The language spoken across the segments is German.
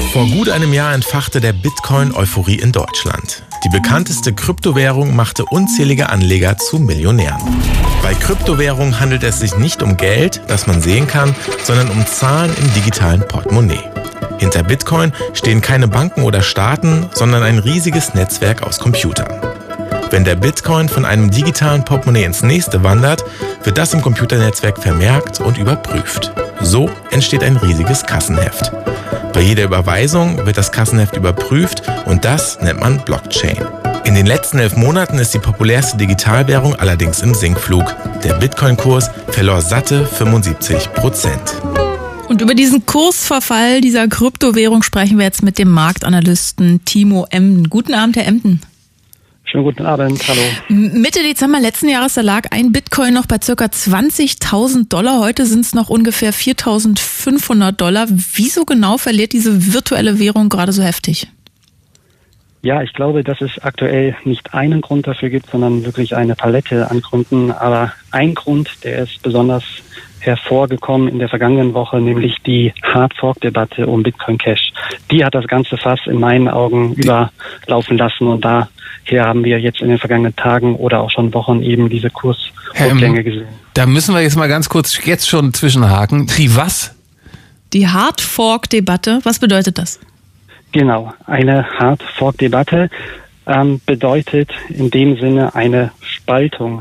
Vor gut einem Jahr entfachte der Bitcoin Euphorie in Deutschland. Die bekannteste Kryptowährung machte unzählige Anleger zu Millionären. Bei Kryptowährungen handelt es sich nicht um Geld, das man sehen kann, sondern um Zahlen im digitalen Portemonnaie. Hinter Bitcoin stehen keine Banken oder Staaten, sondern ein riesiges Netzwerk aus Computern. Wenn der Bitcoin von einem digitalen Portemonnaie ins nächste wandert, wird das im Computernetzwerk vermerkt und überprüft. So entsteht ein riesiges Kassenheft. Bei jeder Überweisung wird das Kassenheft überprüft und das nennt man Blockchain. In den letzten 11 Monaten ist die populärste Digitalwährung allerdings im Sinkflug. Der Bitcoin-Kurs verlor satte 75%. Und über diesen Kursverfall dieser Kryptowährung sprechen wir jetzt mit dem Marktanalysten Timo Emden. Guten Abend, Herr Emden. Schönen guten Abend, hallo. Mitte Dezember letzten Jahres, da lag ein Bitcoin noch bei ca. $20.000. Heute sind es noch ungefähr $4.500. Wieso genau verliert diese virtuelle Währung gerade so heftig? Ja, ich glaube, dass es aktuell nicht einen Grund dafür gibt, sondern wirklich eine Palette an Gründen. Aber ein Grund, der ist besonders hervorgekommen in der vergangenen Woche, nämlich die Hard-Fork-Debatte um Bitcoin Cash. Die hat das ganze Fass in meinen Augen überlaufen lassen und daher haben wir jetzt in den vergangenen Tagen oder auch schon Wochen eben diese Kursrückgänge gesehen. Da müssen wir jetzt mal ganz kurz jetzt schon zwischenhaken. Die was? Die Hard-Fork-Debatte, was bedeutet das? Genau, eine Hard-Fork-Debatte bedeutet in dem Sinne eine Spaltung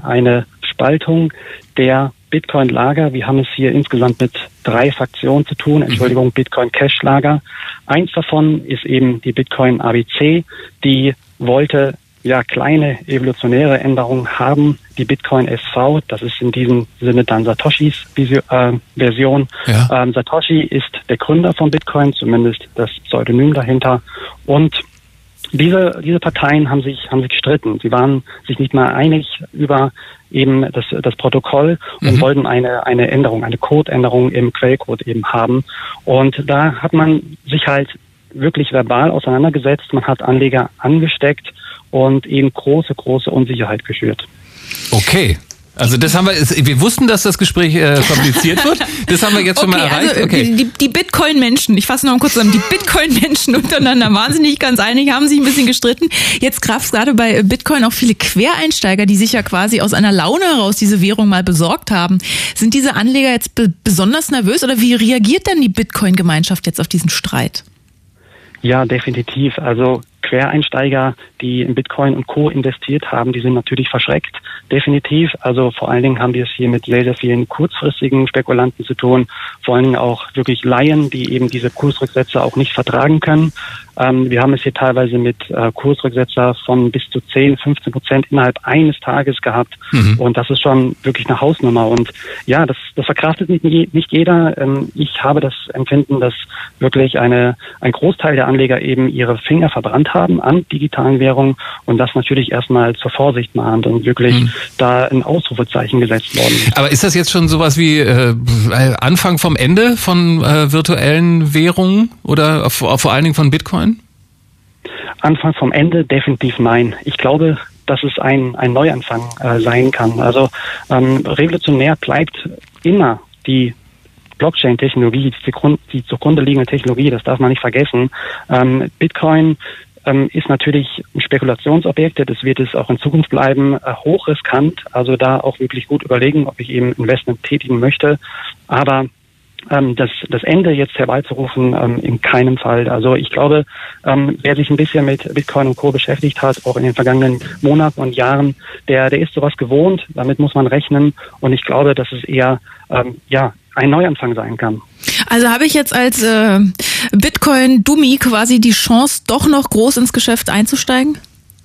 der Bitcoin-Lager. Wir haben es hier insgesamt mit 3 Fraktionen zu tun, Bitcoin-Cash-Lager. Eins davon ist eben die Bitcoin-ABC, die wollte kleine evolutionäre Änderungen haben. Die Bitcoin SV, das ist in diesem Sinne dann Satoshis Version. Ja. Satoshi ist der Gründer von Bitcoin, zumindest das Pseudonym dahinter. Und diese Parteien haben sich gestritten. Sie waren sich nicht mal einig über eben das Protokoll und wollten eine Änderung, eine Codeänderung im Quellcode eben haben. Und da hat man sich halt wirklich verbal auseinandergesetzt. Man hat Anleger angesteckt und eben große Unsicherheit geschürt. Okay. Also das haben wir wussten, dass das Gespräch kompliziert wird. Das haben wir jetzt schon mal erreicht. Also die Bitcoin-Menschen, ich fasse noch mal kurz zusammen, die Bitcoin-Menschen untereinander waren sich nicht ganz einig, haben sich ein bisschen gestritten. Jetzt gab es gerade bei Bitcoin auch viele Quereinsteiger, die sich ja quasi aus einer Laune heraus diese Währung mal besorgt haben. Sind diese Anleger jetzt besonders nervös oder wie reagiert denn die Bitcoin-Gemeinschaft jetzt auf diesen Streit? Ja, definitiv. Also Quereinsteiger, die in Bitcoin und Co. investiert haben, die sind natürlich verschreckt. Definitiv. Also vor allen Dingen haben wir es hier mit sehr, sehr vielen kurzfristigen Spekulanten zu tun. Vor allen Dingen auch wirklich Laien, die eben diese Kursrücksetzer auch nicht vertragen können. Wir haben es hier teilweise mit Kursrücksetzer von bis zu 10-15% innerhalb eines Tages gehabt. Und das ist schon wirklich eine Hausnummer. Und ja, das verkraftet nicht jeder. Ich habe das Empfinden, dass wirklich ein Großteil der Anleger eben ihre Finger verbrannt haben an digitalen Währungen und das natürlich erstmal zur Vorsicht mahnt und wirklich da ein Ausrufezeichen gesetzt worden ist. Aber ist das jetzt schon sowas wie Anfang vom Ende von virtuellen Währungen oder vor allen Dingen von Bitcoin? Anfang vom Ende definitiv nein. Ich glaube, dass es ein Neuanfang sein kann. Also revolutionär bleibt immer die Blockchain-Technologie, die zugrunde liegende Technologie, das darf man nicht vergessen. Bitcoin ist natürlich ein Spekulationsobjekt, das wird es auch in Zukunft bleiben, hochriskant, also da auch wirklich gut überlegen, ob ich eben Investment tätigen möchte. Aber das Ende jetzt herbeizurufen, in keinem Fall. Also ich glaube, wer sich ein bisschen mit Bitcoin und Co. beschäftigt hat, auch in den vergangenen Monaten und Jahren, der ist sowas gewohnt, damit muss man rechnen und ich glaube, dass es eher ein Neuanfang sein kann. Also habe ich jetzt als Bitcoin-Dummy quasi die Chance, doch noch groß ins Geschäft einzusteigen?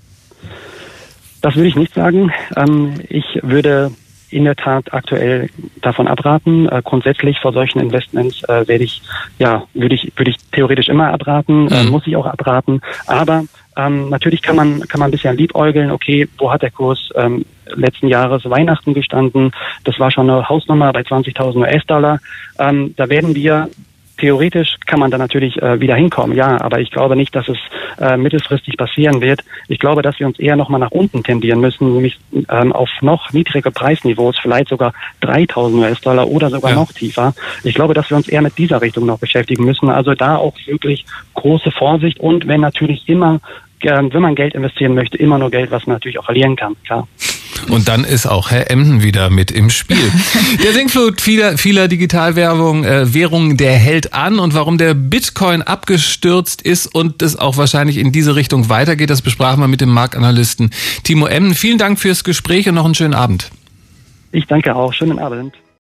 Das würde ich nicht sagen. Ich würde in der Tat aktuell davon abraten. Grundsätzlich vor solchen Investments würde ich theoretisch immer abraten, muss ich auch abraten. Aber natürlich kann man ein bisschen liebäugeln, okay, wo hat der Kurs letzten Jahres Weihnachten gestanden? Das war schon eine Hausnummer bei 20.000 US-Dollar. Da werden wir theoretisch kann man da natürlich wieder hinkommen, ja, aber ich glaube nicht, dass es mittelfristig passieren wird. Ich glaube, dass wir uns eher nochmal nach unten tendieren müssen, nämlich auf noch niedrige Preisniveaus, vielleicht sogar 3.000 US-Dollar oder sogar noch tiefer. Ich glaube, dass wir uns eher mit dieser Richtung noch beschäftigen müssen. Also da auch wirklich große Vorsicht und wenn natürlich immer, wenn man Geld investieren möchte, immer nur Geld, was man natürlich auch verlieren kann, klar. Und dann ist auch Herr Emden wieder mit im Spiel. Der Sinkflut vieler Digitalwährungen, der hält an, und warum der Bitcoin abgestürzt ist und es auch wahrscheinlich in diese Richtung weitergeht, das besprachen wir mit dem Marktanalysten Timo Emden. Vielen Dank fürs Gespräch und noch einen schönen Abend. Ich danke auch. Schönen Abend.